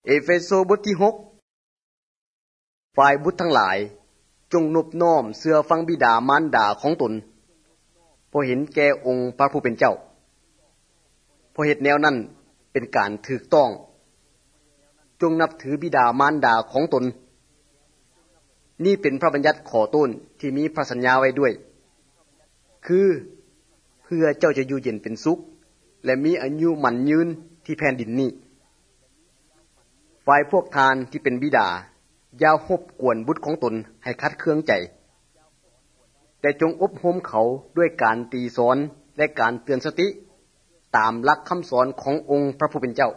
เอเฟโซบทที่6ฝ่ายบุตรทั้งหลายจงนบน้อมเชื่อฟังบิดามารดาของตนเพราะเห็นแก่องค์พระผู้เป็นเจ้าเพราะเหตุแนวนั้นเป็นการถูกต้องจงนับถือบิดามารดาของตนนี่เป็นพระบัญญัติข้อต้นที่มีพระสัญญาไว้ด้วยคือเพื่อเจ้าจะอยู่เย็นเป็นสุขและมีอายุมั่นยืนที่แผ่นดินนี้ฝ่ายพวกทานที่เป็นบิดาอย่ารบกวนบุตรของตนให้คัดเครื่องใจแต่จงอบรมเขาด้วยการตีสอนและการเตือนสติตามหลักคำสอนขององค์พระผู้เป็นเจ้า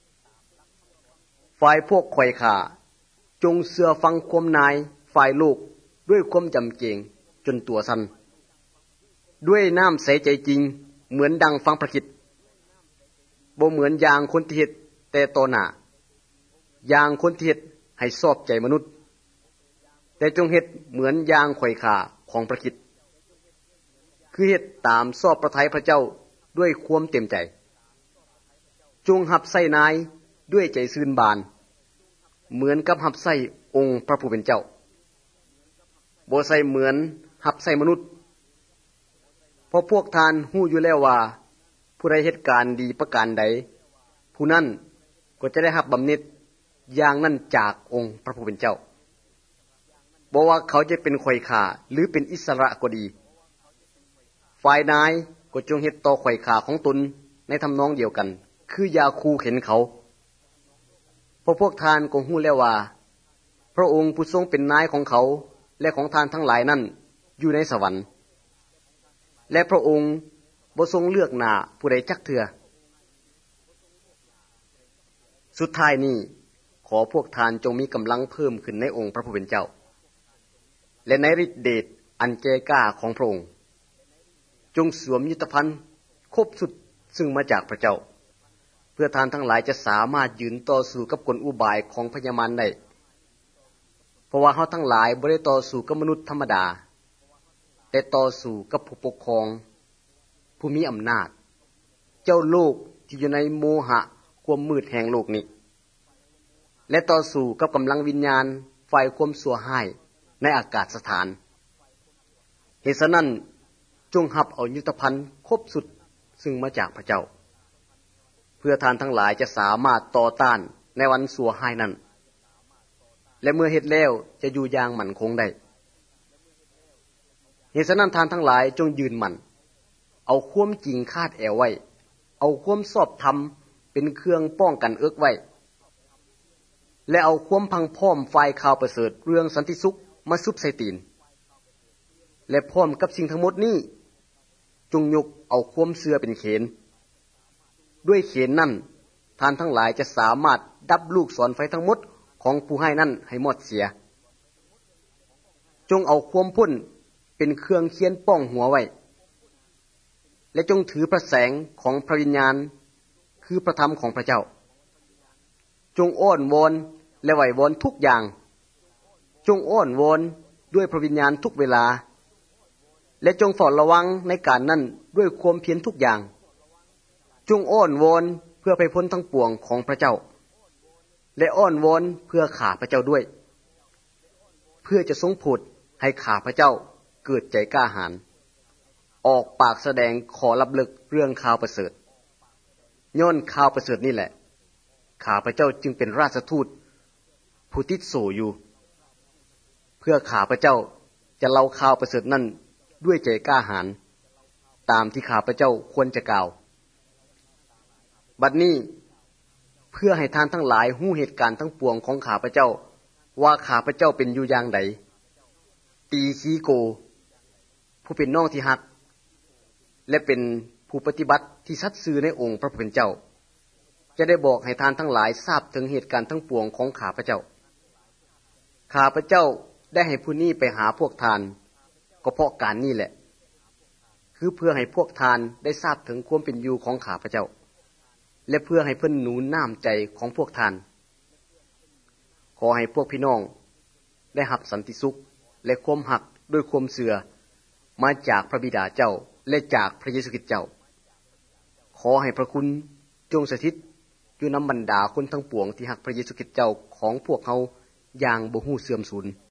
ฝ่ายพวกข่อยข่าจงเชื่อฟังความนายฝ่ายโลกด้วยความจำเจงจนตัวสั่นด้วยน้ำใสใจจริงเหมือนดังฟังพระคิดบ่เหมือนอย่างคนที่เฮ็ดแต่ต่อหน้าอย่างคนที่เฮ็ดให้ชอบใจมนุษย์แต่จงเฮ็ดเหมือนอย่างข่อยข่าของพระคิดคือเฮ็ดตามชอบพระทัยพระเจ้าด้วยความเต็มใจจงรับใส่นายด้วยใจซื่นบานเหมือนกับรับใส่องค์พระผู้เป็นเจ้าบ่ใส่เหมือนรับใส่มนุษย์เพราะพวกท่านฮู้อยู่แล้วว่าผู้ใดเฮ็ดการดีประการใดผู้นั้นก็จะได้รับบำเหน็จอย่างนั้นจากองค์พระผู้เป็นเจ้าบ่ว่าเขาจะเป็นข่อยข่าหรือเป็นอิสระก็ดีฝ่ายนายก็จงเฮ็ดต่อข่อยข่าของตนในทำนองเดียวกันคืออย่าขู่เข็นเขาเพราะพวกท่านก็ฮู้แล้วว่าพระองค์ผู้ทรงเป็นนายของเขาและของท่านทั้งหลายนั้นอยู่ในสวรรค์และพระองค์บ่ทรงเลือกหน้าผู้ใดจักเทื่อสุดท้ายนี้ขอพวกท่านจงมีกำลังเพิ่มขึ้นในองค์พระผู้เป็นเจ้าและในฤทธิเดชอันแก่กล้าของพระองค์จงสวมยุทธภัณฑ์ครบสุดซึ่งมาจากพระเจ้าเพื่อท่านทั้งหลายจะสามารถยืนต่อสู้กับกลอุบายของพญามารได้เพราะว่าเฮาทั้งหลายบ่ได้ต่อสู้กับมนุษย์ธรรมดาแต่ต่อสู้กับผู้ปกครองผู้มีอำนาจเจ้าโลกที่อยู่ในโมหะความมืดแห่งโลกนี้และต่อสู้กับกำลังวิญญาณฝ่ายความชั่วร้ายในอากาศสถานเหตุฉะนั้นจงรับเอายุทธภัณฑ์ครบสุดซึ่งมาจากพระเจ้าเพื่อท่านทั้งหลายจะสามารถต่อต้านในวันชั่วร้ายนั้นและเมื่อเฮ็ดแล้วจะอยู่อย่างมั่นคงได้เหตุฉะนั้นท่านทั้งหลายจงยืนมั่นเอาความจริงคาดแอวไว้เอาความชอบธรรมเป็นเครื่องป้องกันเอิกไว้และเอาความพังพร้อมฝ่ายข่าวประเสริฐเรื่องสันติสุขมาซุบใส่ตีนและพร้อมกับสิ่งทั้งหมดนี้จงยกเอาความเชื่อเป็นเขนด้วยเขนนั้นท่านทั้งหลายจะสามารถดับลูกศรไฟทั้งหมดของผู้ให้นั้นให้หมดเสียจงเอาความพ้นเป็นเครื่องเคียนป้องหัวไว้และจงถือพระแสงของพระวิญญาณคือพระธรรมของพระเจ้าจงอ้อนวอนและไหว้วอนทุกอย่างจงอ้อนวอนด้วยพระวิญญาณทุกเวลาและจงเฝ้าระวังในการนั้นด้วยความเพียรทุกอย่างจงอ้อนวอนเพื่อไปพ้นทั้งปวงของพระเจ้าและอ้อนวอนเพื่อข้าพระเจ้าด้วยเพื่อจะทรงโปรดให้ข้าพระเจ้าเกิดใจกล้าหาญออกปากแสดงขอรับลึกเรื่องข่าวประเสริฐย้อนข่าวประเสริฐนี่แหละข้าพระเจ้าจึงเป็นราชทูตผู้ติดโสอยู่เพื่อข้าพระเจ้าจะเล่าข่าวประเสริฐนั้นด้วยใจกล้าหาญตามที่ข้าพระเจ้าควรจะกล่าวบัดนี้เพื่อให้ท่านทั้งหลายฮู้เหตุการณ์ทั้งปวงของข้าพระเจ้าว่าข้าพระเจ้าเป็นอยู่อย่างใดตีคีโกผู้เป็นน้องที่ฮักและเป็นผู้ปฏิบัติที่สัตย์ซื่อในองค์พระผู้เป็นเจ้าจะได้บอกให้ท่านทั้งหลายทราบถึงเหตุการณ์ทั้งปวงของข้าพระเจ้าข้าพระเจ้าได้ให้ผู้นี้ไปหาพวกทานก็เพราะการนี้แหละคือเพื่อให้พวกทานได้ทราบถึงความเป็นอยู่ของข้าพระเจ้าและเพื่อให้เพิ่นหนุนน้ำใจของพวกทานขอให้พวกพี่น้องได้รับสันติสุขและความหักด้วยความเชื่อมาจากพระบิดาเจ้าและจากพระเยซูคริสต์เจ้าขอให้พระคุณจงสถิตอยู่นำบรรดาคนทั้งปวงที่ฮักพระเยซูคริสต์เจ้าของพวกเฮาอย่างบ่ฮู้เสื่อมสูญ